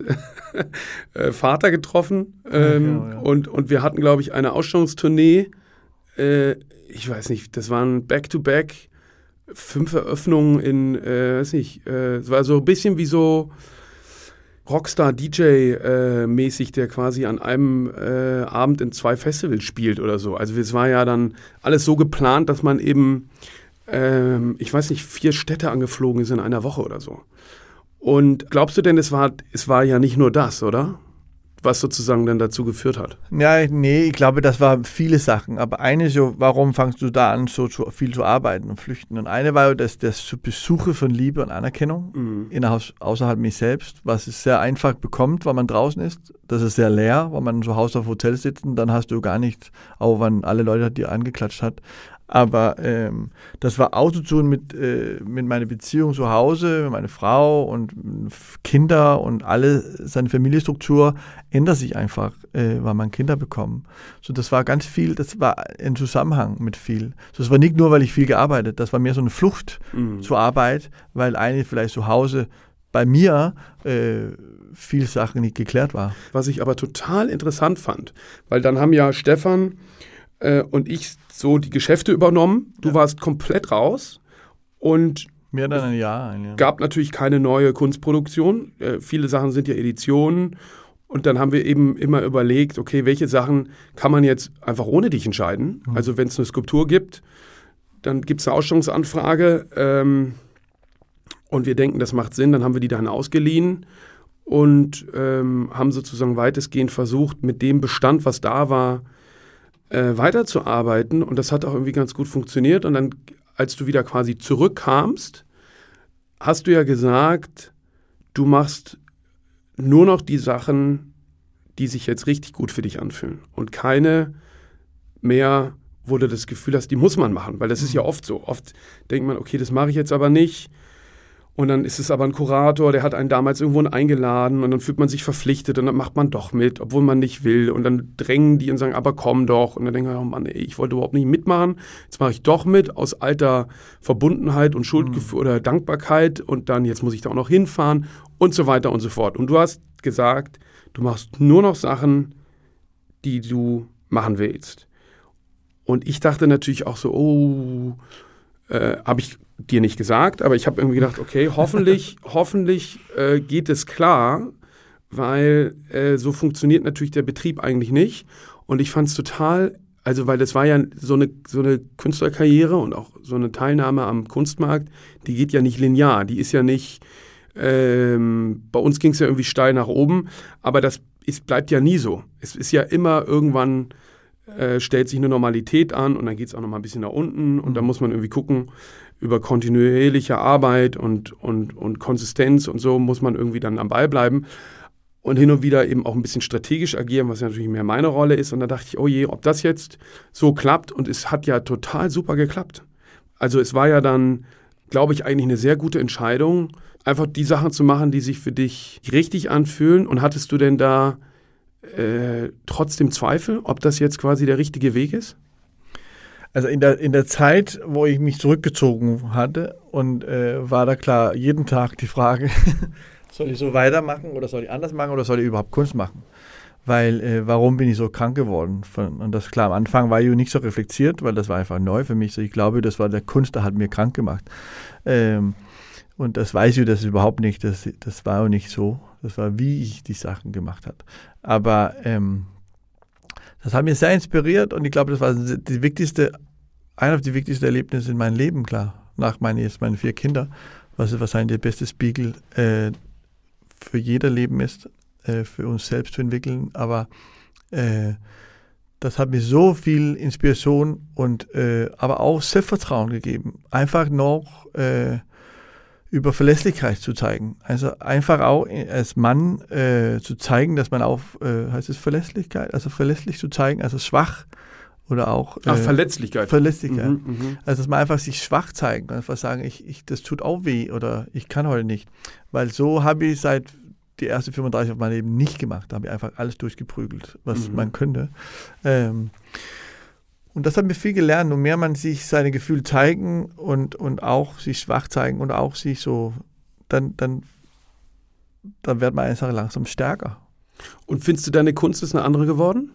äh, Vater getroffen. Ähm, ja, ja. Und, und wir hatten, glaube ich, eine Ausstellungstournee. Äh, ich weiß nicht, das waren Back-to-Back fünf Eröffnungen in, äh, weiß nicht, äh, es war so ein bisschen wie so Rockstar-D J-mäßig, äh, der quasi an einem äh, Abend in zwei Festivals spielt oder so. Also es war ja dann alles so geplant, dass man eben, ähm, ich weiß nicht, vier Städte angeflogen ist in einer Woche oder so. Und glaubst du denn, es war, es war ja nicht nur das, oder? Was sozusagen dann dazu geführt hat? Ja, nee, ich glaube, das waren viele Sachen. Aber eine so, warum fangst du da an, so zu, viel zu arbeiten und flüchten? Und eine war das, das Besuche von Liebe und Anerkennung mhm. innerhalb, außerhalb mich selbst, was es sehr einfach bekommt, weil man draußen ist. Das ist sehr leer, weil man zu Hause auf Hotel sitzt, dann hast du gar nichts, auch wenn alle Leute die angeklatscht hat. Aber ähm, das war auch zu tun mit, äh, mit meiner Beziehung zu Hause, mit meiner Frau und Kinder, und alle, seine Familienstruktur ändert sich einfach, äh, weil man Kinder bekommt. So, das war ganz viel, das war ein Zusammenhang mit viel. So, das war nicht nur, weil ich viel gearbeitet, das war mehr so eine Flucht mhm. zur Arbeit, weil eigentlich vielleicht zu Hause bei mir äh, viel Sachen nicht geklärt war. Was ich aber total interessant fand, weil dann haben ja Stefan äh, und ich so die Geschäfte übernommen. Du ja. warst komplett raus, und mehr dann ein Jahr. Es gab natürlich keine neue Kunstproduktion. Äh, viele Sachen sind ja Editionen, Und dann haben wir eben immer überlegt, okay, welche Sachen kann man jetzt einfach ohne dich entscheiden? Mhm. Also wenn es eine Skulptur gibt, dann gibt es eine Ausstellungsanfrage ähm, und wir denken, das macht Sinn, dann haben wir die dann ausgeliehen und ähm, haben sozusagen weitestgehend versucht, mit dem Bestand, was da war, äh, weiterzuarbeiten. Und das hat auch irgendwie ganz gut funktioniert. Und dann, als du wieder quasi zurückkamst, hast du ja gesagt, du machst nur noch die Sachen, die sich jetzt richtig gut für dich anfühlen. Und keine mehr, wo du das Gefühl hast, die muss man machen. Weil das ist ja oft so. Oft denkt man, okay, das mache ich jetzt aber nicht. Und dann ist es aber ein Kurator, der hat einen damals irgendwo eingeladen und dann fühlt man sich verpflichtet und dann macht man doch mit, obwohl man nicht will. Und dann drängen die und sagen, aber komm doch. Und dann denken wir, oh Mann, ey, ich wollte überhaupt nicht mitmachen. Jetzt mache ich doch mit aus alter Verbundenheit und Schuldgefühl mhm. oder Dankbarkeit. Und dann, jetzt muss ich da auch noch hinfahren und so weiter und so fort. Und du hast gesagt, du machst nur noch Sachen, die du machen willst. Und ich dachte natürlich auch so, oh, äh, habe ich dir nicht gesagt, aber ich habe irgendwie gedacht, okay, hoffentlich, hoffentlich äh, geht es klar, weil äh, so funktioniert natürlich der Betrieb eigentlich nicht. Und ich fand es total, also weil das war ja so eine, so eine Künstlerkarriere und auch so eine Teilnahme am Kunstmarkt, die geht ja nicht linear, die ist ja nicht, ähm, bei uns ging es ja irgendwie steil nach oben, aber das ist, bleibt ja nie so. Es ist ja immer irgendwann, äh, stellt sich eine Normalität an und dann geht es auch noch mal ein bisschen nach unten und dann muss man irgendwie gucken, über kontinuierliche Arbeit und, und, und Konsistenz und so muss man irgendwie dann am Ball bleiben und hin und wieder eben auch ein bisschen strategisch agieren, was ja natürlich mehr meine Rolle ist. Und da dachte ich, oh je, ob das jetzt so klappt. Und es hat ja total super geklappt. Also es war ja dann, glaube ich, eigentlich eine sehr gute Entscheidung, einfach die Sachen zu machen, die sich für dich richtig anfühlen. Und hattest du denn da äh, trotzdem Zweifel, ob das jetzt quasi der richtige Weg ist? Also in der, in der Zeit, wo ich mich zurückgezogen hatte und äh, war da klar, jeden Tag die Frage, soll ich so weitermachen oder soll ich anders machen oder soll ich überhaupt Kunst machen? Weil, äh, warum bin ich so krank geworden? Von, und das klar, am Anfang war ich nicht so reflektiert, weil das war einfach neu für mich. So, ich glaube, das war der Kunst, der hat mir krank gemacht. Ähm, und das weiß ich das überhaupt nicht. Das, das war auch nicht so. Das war, wie ich die Sachen gemacht habe. Aber ähm, das hat mich sehr inspiriert und ich glaube, das war die wichtigste, einer der wichtigsten Erlebnisse in meinem Leben, klar. Nach meinen, jetzt meinen vier Kindern, was wahrscheinlich der beste Spiegel äh, für jeder Leben ist, äh, für uns selbst zu entwickeln. Aber äh, das hat mir so viel Inspiration und äh, aber auch Selbstvertrauen gegeben. Einfach noch äh, über Verlässlichkeit zu zeigen. Also einfach auch als Mann äh, zu zeigen, dass man auch, äh, heißt es Verlässlichkeit, also verlässlich zu zeigen, also schwach oder auch... Ach, äh, Verletzlichkeit. Verletzlichkeit. Mhm, mh. Also dass man einfach sich schwach zeigen und einfach sagen, ich, ich, das tut auch weh oder ich kann heute nicht. Weil so habe ich seit die ersten fünfunddreißig auf meinem Leben nicht gemacht. Da habe ich einfach alles durchgeprügelt, was mhm. man könnte. Ähm, Und das hat mir viel gelernt. Und mehr man sich seine Gefühle zeigen und, und auch sich schwach zeigen und auch sich so, dann, dann, dann wird man einfach langsam stärker. Und findest du, deine Kunst ist eine andere geworden?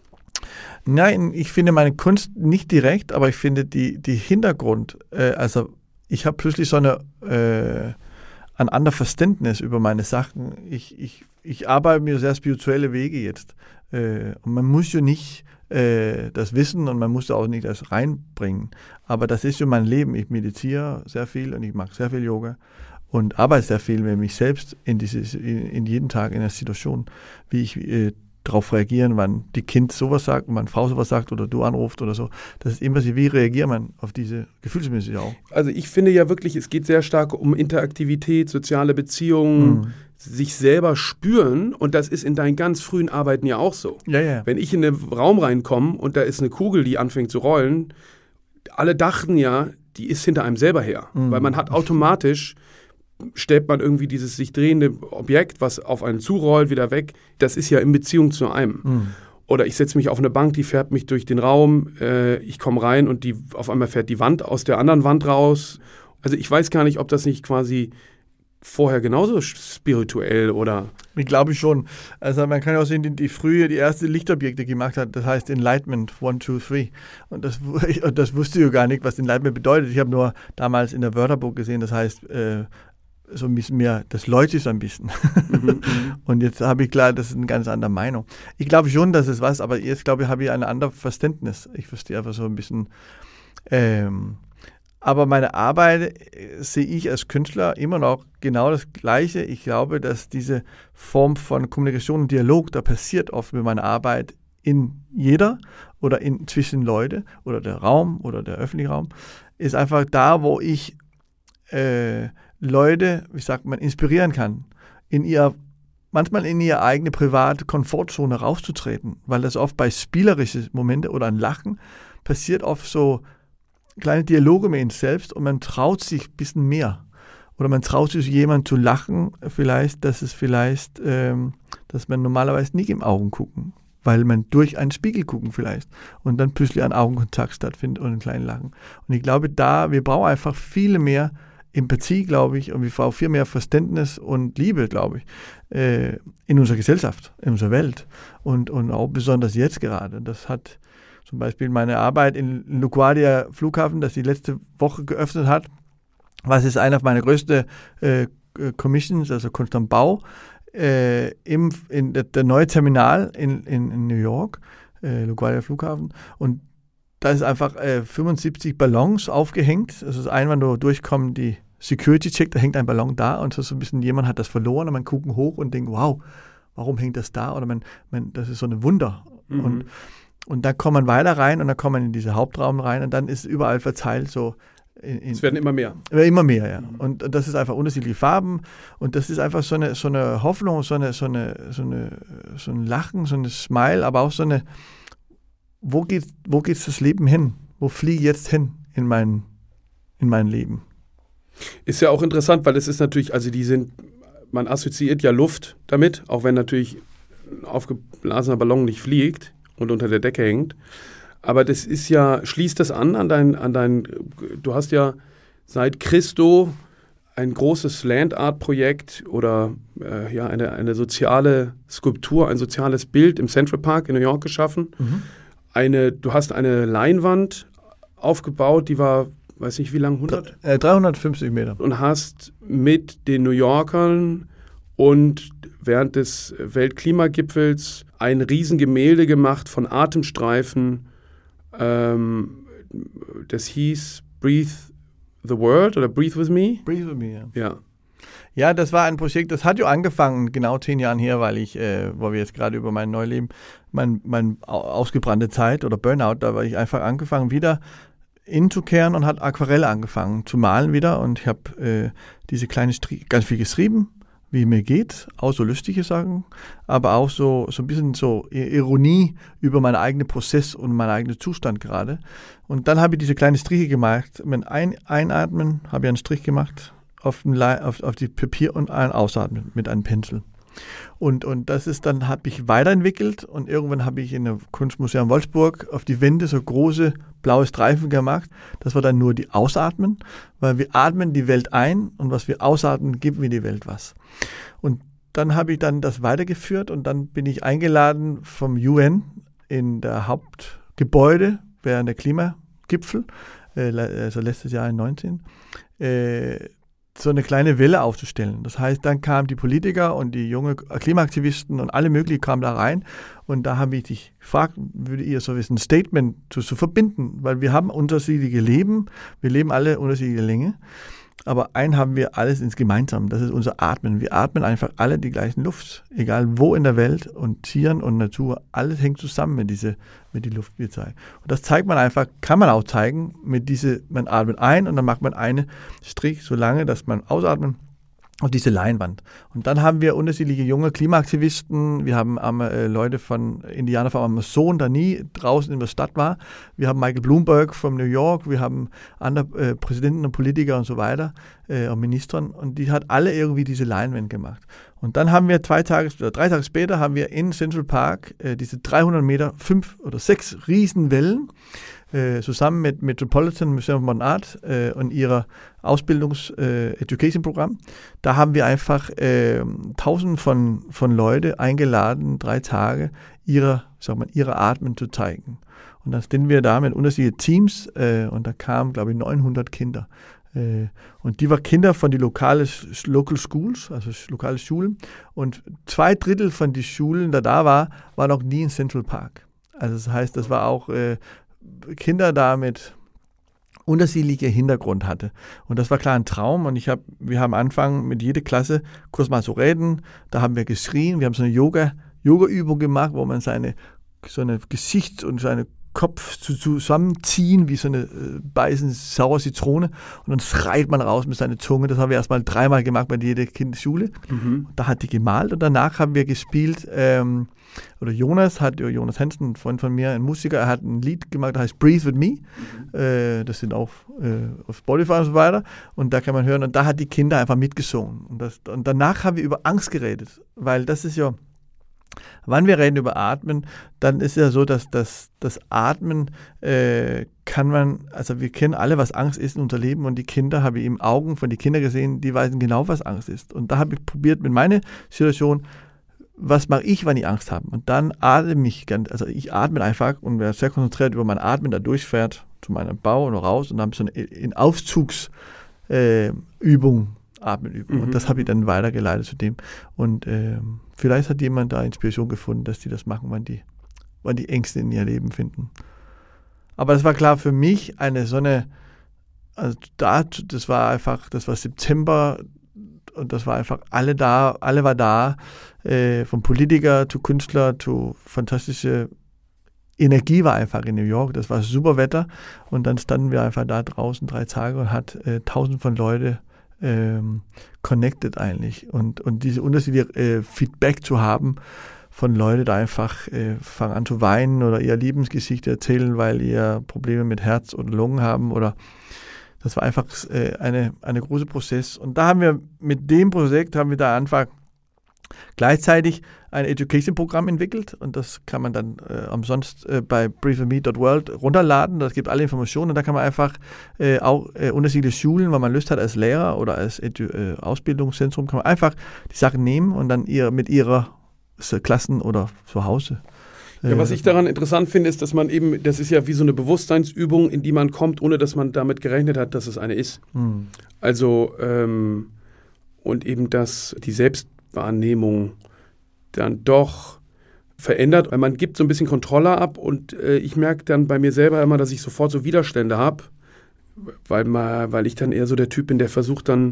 Nein, ich finde meine Kunst nicht direkt, aber ich finde die, die Hintergrund, äh, also ich habe plötzlich so eine, äh, ein anderes Verständnis über meine Sachen. Ich, ich, ich arbeite mir sehr spirituelle Wege jetzt. Äh, und man muss ja nicht das Wissen und man muss da auch nicht das reinbringen. Aber das ist so mein Leben. Ich meditiere sehr viel und ich mache sehr viel Yoga und arbeite sehr viel mit mich selbst in, dieses, in, in jeden Tag in der Situation, wie ich äh, darauf reagieren, wenn die Kind sowas sagt, wenn Frau sowas sagt oder du anrufst oder so. Das ist immer so, wie reagiert man auf diese Gefühlsmäßige auch. Also ich finde ja wirklich, es geht sehr stark um Interaktivität, soziale Beziehungen, mhm. sich selber spüren und das ist in deinen ganz frühen Arbeiten ja auch so. Ja, ja. Wenn ich in den Raum reinkomme und da ist eine Kugel, die anfängt zu rollen, alle dachten ja, die ist hinter einem selber her. Mhm. Weil man hat automatisch, stellt man irgendwie dieses sich drehende Objekt, was auf einen zurollt, wieder weg. Das ist ja in Beziehung zu einem. Mhm. Oder ich setze mich auf eine Bank, die fährt mich durch den Raum, äh, ich komme rein und die auf einmal fährt die Wand aus der anderen Wand raus. Also ich weiß gar nicht, ob das nicht quasi vorher genauso spirituell oder... Ich glaube schon. Also man kann ja auch sehen, die, die früher die erste Lichtobjekte gemacht hat, das heißt Enlightenment eins, zwei, drei. Und das, das wusste ich gar nicht, was Enlightenment bedeutet. Ich habe nur damals in der Wörterbuch gesehen, das heißt äh, so ein bisschen mehr, das läutet so ein bisschen. Mhm, und jetzt habe ich klar, das ist eine ganz andere Meinung. Ich glaube schon, dass es was, aber jetzt glaube ich, habe ich ein anderes Verständnis. Ich verstehe einfach so ein bisschen. Ähm, aber meine Arbeit äh, sehe ich als Künstler immer noch genau das Gleiche. Ich glaube, dass diese Form von Kommunikation und Dialog, da passiert oft mit meiner Arbeit in jeder oder in zwischen Leute oder der Raum oder der öffentliche Raum, ist einfach da, wo ich äh, Leute, wie sagt man, inspirieren kann, in ihr, manchmal in ihre eigene private Komfortzone rauszutreten, weil das oft bei spielerischen Momenten oder ein Lachen passiert oft so kleine Dialoge mit ihnen selbst und man traut sich ein bisschen mehr. Oder man traut sich jemand zu lachen, vielleicht, dass es vielleicht, ähm, dass man normalerweise nicht im Augen gucken, weil man durch einen Spiegel gucken vielleicht und dann plötzlich ein Augenkontakt stattfindet und ein kleines Lachen. Und ich glaube, da, wir brauchen einfach viel mehr Empathie, glaube ich, und wir brauchen viel mehr Verständnis und Liebe, glaube ich, äh, in unserer Gesellschaft, in unserer Welt und, und auch besonders jetzt gerade. Das hat zum Beispiel meine Arbeit in LaGuardia Flughafen, das die letzte Woche geöffnet hat, was ist einer meiner größten äh, Commissions, also Kunst am Bau, äh, im, in der, der neue Terminal in, in, in New York, äh, LaGuardia Flughafen, und da ist einfach äh, fünfundsiebzig Ballons aufgehängt. Also das einmal nur durchkommen, die Security-Check, da hängt ein Ballon da und so, so ein bisschen, jemand hat das verloren und man guckt hoch und denkt, wow, warum hängt das da? Oder man, man das ist so ein Wunder. Mhm. Und, und dann kommt man weiter rein und dann kommt man in diesen Hauptraum rein und dann ist überall verteilt so. In, in, es werden immer mehr. Immer mehr, ja. Mhm. Und, und das ist einfach unterschiedliche Farben und das ist einfach so eine, so eine Hoffnung, so, eine, so, eine, so, eine, so ein Lachen, so ein Smile, aber auch so eine, wo geht, wo geht das Leben hin? Wo fliege ich jetzt hin in mein, in mein Leben? Ist ja auch interessant, weil es ist natürlich, also die sind, man assoziiert ja Luft damit, auch wenn natürlich ein aufgeblasener Ballon nicht fliegt und unter der Decke hängt. Aber das ist ja, schließt das an an dein, an dein, du hast ja seit Christo ein großes Land-Art-Projekt oder äh, ja, eine, eine soziale Skulptur, ein soziales Bild im Central Park in New York geschaffen. Mhm. Eine, du hast eine Leinwand aufgebaut, die war, weiß nicht wie lang, hundert? Äh, dreihundertfünfzig Meter. Und hast mit den New Yorkern und während des Weltklimagipfels ein Riesengemälde gemacht von Atemstreifen. Ähm, das hieß Breathe the World oder Breathe with Me? Breathe with Me, ja. Ja. Ja, das war ein Projekt, das hat ja angefangen, genau zehn Jahren her, weil ich, äh, wo wir jetzt gerade über mein Neuleben, mein, mein ausgebrannte Zeit oder Burnout, da war ich einfach angefangen, wieder inzukehren und hat Aquarelle angefangen zu malen wieder und ich habe äh, diese kleine Strie- ganz viel geschrieben, wie mir geht, auch so lustige Sachen, aber auch so, so ein bisschen so Ironie über meinen eigenen Prozess und meinen eigenen Zustand gerade. Und dann habe ich diese kleine Striche gemacht. Mit ein, Einatmen habe ich einen Strich gemacht auf, den Le- auf, auf die Papier und ein Ausatmen mit einem Pinsel. Und, und das ist dann, habe ich weiterentwickelt und irgendwann habe ich in der Kunstmuseum Wolfsburg auf die Wände so große blaue Streifen gemacht. Das war dann nur die Ausatmen, weil wir atmen die Welt ein und was wir ausatmen, geben wir die Welt was. Und dann habe ich dann das weitergeführt und dann bin ich eingeladen vom U N in der Hauptgebäude während der Klimagipfel, äh, also letztes Jahr in neunzehn, äh, so eine kleine Welle aufzustellen. Das heißt, dann kamen die Politiker und die jungen Klimaaktivisten und alle möglichen kamen da rein und da habe ich dich gefragt, würde ihr so ein Statement zu, zu verbinden, weil wir haben unterschiedliche Leben, wir leben alle unterschiedliche Länge, aber ein haben wir alles ins Gemeinsam, das ist unser Atmen. Wir atmen einfach alle die gleichen Luft, egal wo in der Welt und Tieren und Natur, alles hängt zusammen mit dieser mit die Luft, wir zeigen. Und das zeigt man einfach, kann man auch zeigen, mit diese, man atmet ein und dann macht man einen Strich so lange, dass man ausatmet auf diese Leinwand. Und dann haben wir unterschiedliche junge Klimaaktivisten, wir haben äh, Leute von Indianer vom Amazon, da nie draußen in der Stadt war. Wir haben Michael Bloomberg von New York, wir haben andere äh, Präsidenten und Politiker und so weiter äh, und Ministern und die hat alle irgendwie diese Leinwand gemacht. Und dann haben wir zwei Tage oder drei Tage später haben wir in Central Park äh, diese dreihundert Meter, fünf oder sechs Riesenwellen Äh, zusammen mit Metropolitan Museum of Modern Art äh, und ihrer Ausbildungs-Education-Programm. Äh, da haben wir einfach äh, tausend von, von Leuten eingeladen, drei Tage, ihre, sag mal, ihre Atmen zu zeigen. Und dann sind wir da mit unterschiedlichen Teams äh, und da kamen, glaube ich, neunhundert Kinder Äh, und die waren Kinder von den lokalen Local Schools, also lokale Schulen. Und zwei Drittel von den Schulen, die da war, war noch nie in Central Park. Also das heißt, das war auch äh, Kinder da mit unterschiedlicher Hintergrund hatte. Und das war klar ein Traum. Und ich hab, wir haben angefangen mit jeder Klasse kurz mal zu reden. Da haben wir geschrien. Wir haben so eine Yoga, Yoga-Übung gemacht, wo man seine so eine Gesicht und seine Kopf zu, zusammenziehen, wie so eine äh, beißen saure Zitrone. Und dann schreit man raus mit seiner Zunge. Das haben wir erstmal dreimal gemacht bei jeder Kinderschule. Mhm. Da hat die gemalt und danach haben wir gespielt, ähm, oder Jonas hat, Jonas Hansen, ein Freund von mir, ein Musiker, er hat ein Lied gemacht, das heißt Breathe With Me. Mhm. Äh, das sind auch äh, auf Spotify und so weiter. Und da kann man hören. Und da hat die Kinder einfach mitgesungen. Und, das, und danach haben wir über Angst geredet, weil das ist ja, wann wir reden über Atmen, dann ist ja so, dass das, das Atmen äh, kann man, also wir kennen alle, was Angst ist in unser Leben und die Kinder, habe ich im Augen von den Kindern gesehen, die wissen genau, was Angst ist. Und da habe ich probiert mit meiner Situation, was mache ich, wenn ich Angst habe? Und dann atme ich ganz, also ich atme einfach und werde sehr konzentriert über mein Atmen, da durchfährt zu meinem Bauch und raus und dann habe ich so eine in Aufzugsübung. Äh, Atmenübung. Mhm. Und das habe ich dann weitergeleitet zu dem. Und ähm, vielleicht hat jemand da Inspiration gefunden, dass die das machen, wann die, wann die Ängste in ihr Leben finden. Aber das war klar für mich eine so eine, also da, das war einfach, das war September und das war einfach alle da, alle war da, äh, vom Politiker zu Künstler zu fantastische Energie war einfach in New York, das war super Wetter und dann standen wir einfach da draußen drei Tage und hat äh, tausend von Leuten Ähm, connected eigentlich und, und diese unterschiedliche äh, Feedback zu haben von Leuten, die einfach äh, fangen an zu weinen oder ihr Lebensgeschichte erzählen, weil ihr Probleme mit Herz oder Lungen haben oder das war einfach äh, eine, eine große Prozess und da haben wir mit dem Projekt haben wir da einfach gleichzeitig ein Education-Programm entwickelt und das kann man dann äh, umsonst äh, bei breathe with me dot world runterladen. Das gibt alle Informationen und da kann man einfach äh, auch äh, unterschiedliche Schulen, wenn man Lust hat als Lehrer oder als Edu- äh, Ausbildungszentrum, kann man einfach die Sachen nehmen und dann ihr, mit ihrer äh, Klassen oder zu Hause. Äh, ja, was ich daran interessant finde, ist, dass man eben, das ist ja wie so eine Bewusstseinsübung, in die man kommt, ohne dass man damit gerechnet hat, dass es eine ist. Hm. Also ähm, und eben, dass die Selbst Wahrnehmung dann doch verändert, weil man gibt so ein bisschen Kontrolle ab und äh, ich merke dann bei mir selber immer, dass ich sofort so Widerstände habe, weil, mal, weil ich dann eher so der Typ bin, der versucht dann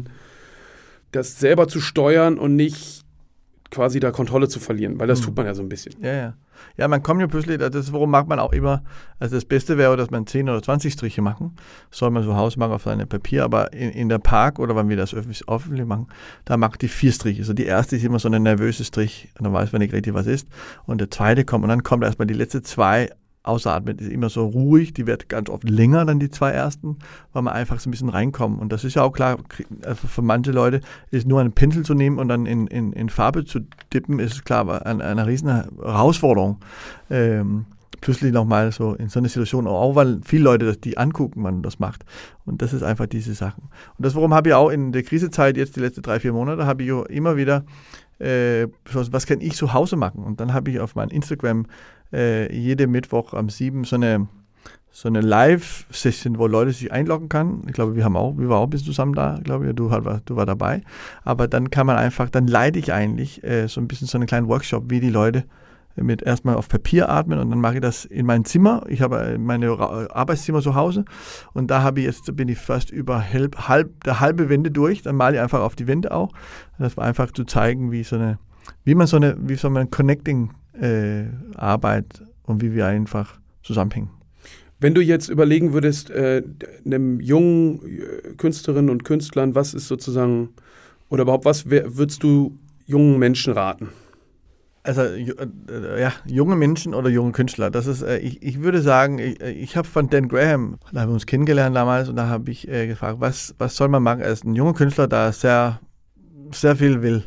das selber zu steuern und nicht quasi da Kontrolle zu verlieren, weil das mhm. tut man ja so ein bisschen. Ja, ja. Ja, man kommt ja plötzlich, das ist, warum macht man auch immer, also das Beste wäre, dass man zehn oder zwanzig Striche machen, soll man so Haus machen auf seinem Papier, aber in, in der Park oder wenn wir das öffentlich, öffentlich machen, da macht die vier Striche. Also die erste ist immer so eine nervöse Strich, dann weiß man nicht richtig, was ist. Und der zweite kommt und dann kommt erstmal die letzten zwei. Ausatmen ist immer so ruhig, die wird ganz oft länger dann die zwei ersten, weil man einfach so ein bisschen reinkommt. Und das ist ja auch klar, also für manche Leute ist nur einen Pinsel zu nehmen und dann in, in, in Farbe zu dippen, ist klar eine, eine riesen Herausforderung. Ähm, plötzlich nochmal so in so eine Situation, auch weil viele Leute das, die angucken, wenn man das macht. Und das ist einfach diese Sachen. Und das, warum habe ich auch in der Krisezeit jetzt die letzten drei, vier Monate, habe ich immer wieder, äh, was kann ich zu Hause machen? Und dann habe ich auf meinem Instagram Äh, jede Mittwoch am sieben so eine, so eine Live-Session, wo Leute sich einloggen können. Ich glaube, wir haben auch, wir waren auch ein bisschen zusammen da, glaube ich, du, du war dabei. Aber dann kann man einfach, dann leite ich eigentlich äh, so ein bisschen so einen kleinen Workshop, wie die Leute mit erstmal auf Papier atmen und dann mache ich das in mein Zimmer. Ich habe meine Arbeitszimmer zu Hause und da habe ich jetzt, bin ich fast über halb, halb, der halbe Wände durch, dann male ich einfach auf die Wände auch. Das war einfach zu zeigen, wie so eine, wie man so eine, wie so eine Connecting Äh, Arbeit und wie wir einfach zusammenhängen. Wenn du jetzt überlegen würdest, äh, einem jungen Künstlerinnen und Künstlern, was ist sozusagen, oder überhaupt was würdest du jungen Menschen raten? Also äh, ja, junge Menschen oder junge Künstler, das ist, äh, ich, ich würde sagen, ich, ich habe von Dan Graham, da haben wir uns kennengelernt damals und da habe ich äh, gefragt, was, was soll man machen als ein junger Künstler, der sehr, sehr viel will.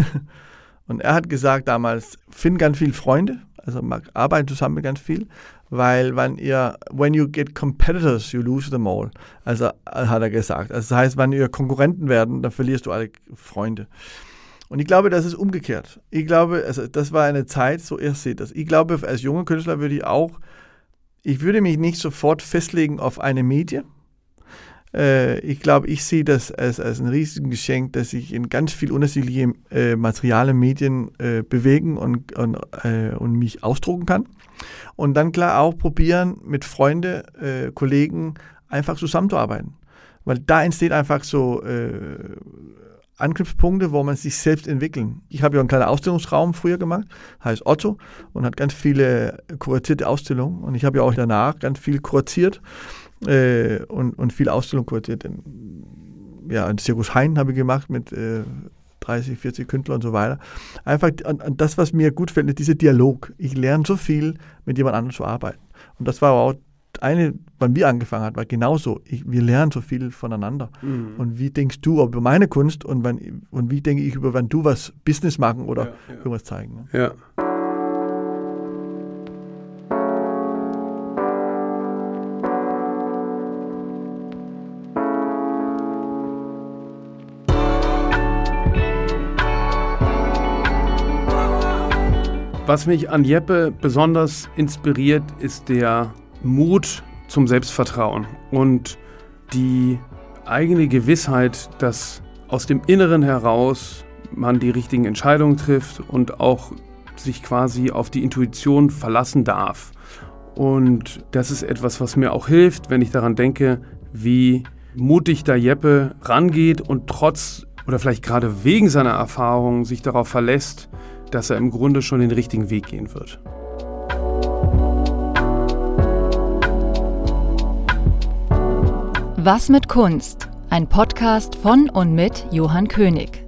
Und er hat gesagt damals, find ganz viele Freunde, also arbeiten zusammen mit ganz viel, weil wenn ihr, when you get competitors, you lose them all. Also hat er gesagt. Also das heißt, wenn ihr Konkurrenten werden, dann verlierst du alle Freunde. Und ich glaube, das ist umgekehrt. Ich glaube, also das war eine Zeit, so ihr seht das. Ich glaube, als junger Künstler würde ich auch, ich würde mich nicht sofort festlegen auf eine Medie, Äh, ich glaube, ich sehe das als, als ein riesiges Geschenk, dass ich in ganz viel unterschiedliche äh, Materialien, Medien äh, bewegen und, und, äh, und mich ausdrucken kann. Und dann klar auch probieren, mit Freunden, äh, Kollegen einfach zusammenzuarbeiten. Weil da entsteht einfach so äh, Anknüpfpunkte, wo man sich selbst entwickeln. Ich habe ja einen kleinen Ausstellungsraum früher gemacht, heißt Otto, und hat ganz viele kuratierte Ausstellungen. Und ich habe ja auch danach ganz viel kuratiert äh, und, und viele Ausstellungen kuratiert. Ja, ein Circus Hein habe ich gemacht mit äh, dreißig, vierzig Künstlern und so weiter. Einfach an, an das, was mir gut fällt, ist dieser Dialog. Ich lerne so viel, mit jemand anderem zu arbeiten. Und das war auch eine, wann wir angefangen haben, war genauso. Ich, wir lernen so viel voneinander. Mhm. Und wie denkst du über meine Kunst und, wann, und wie denke ich über, wann du was Business machen oder ja, ja. irgendwas zeigen. Ne? Ja. Was mich an Jeppe besonders inspiriert, ist der Mut zum Selbstvertrauen und die eigene Gewissheit, dass aus dem Inneren heraus man die richtigen Entscheidungen trifft und auch sich quasi auf die Intuition verlassen darf. Und das ist etwas, was mir auch hilft, wenn ich daran denke, wie mutig da Jeppe rangeht und trotz oder vielleicht gerade wegen seiner Erfahrung sich darauf verlässt, dass er im Grunde schon den richtigen Weg gehen wird. Was mit Kunst? Ein Podcast von und mit Johann König.